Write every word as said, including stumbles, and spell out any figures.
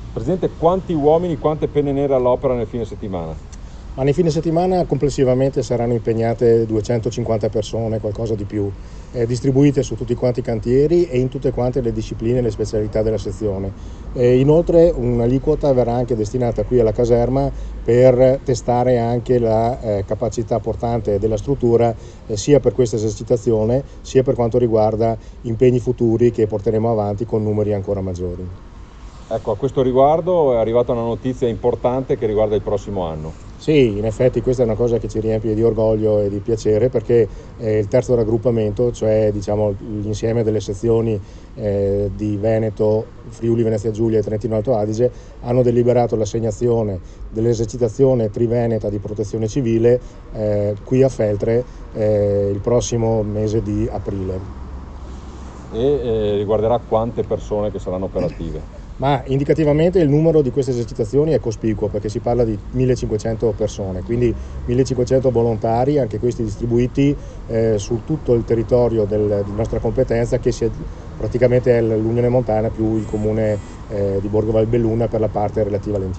Presidente, quanti uomini, quante penne nere all'opera nel fine settimana? Ma nei fine settimana complessivamente saranno impegnate duecentocinquanta persone, qualcosa di più, eh, distribuite su tutti quanti i cantieri e in tutte quante le discipline e le specialità della sezione. E inoltre un'aliquota verrà anche destinata qui alla caserma per testare anche la eh, capacità portante della struttura eh, sia per questa esercitazione sia per quanto riguarda impegni futuri che porteremo avanti con numeri ancora maggiori. Ecco, a questo riguardo è arrivata una notizia importante che riguarda il prossimo anno. Sì, in effetti questa è una cosa che ci riempie di orgoglio e di piacere perché eh, il terzo raggruppamento, cioè diciamo, l'insieme delle sezioni eh, di Veneto, Friuli, Venezia Giulia e Trentino Alto Adige hanno deliberato l'assegnazione dell'esercitazione triveneta di protezione civile eh, qui a Feltre eh, il prossimo mese di aprile. E eh, riguarderà quante persone che saranno operative? Ma indicativamente il numero di queste esercitazioni è cospicuo perché si parla di millecinquecento persone, quindi millecinquecento volontari, anche questi distribuiti eh, su tutto il territorio del, di nostra competenza, che si è, praticamente è l'Unione Montana più il comune eh, di Borgo Valbelluna per la parte relativa all'entità.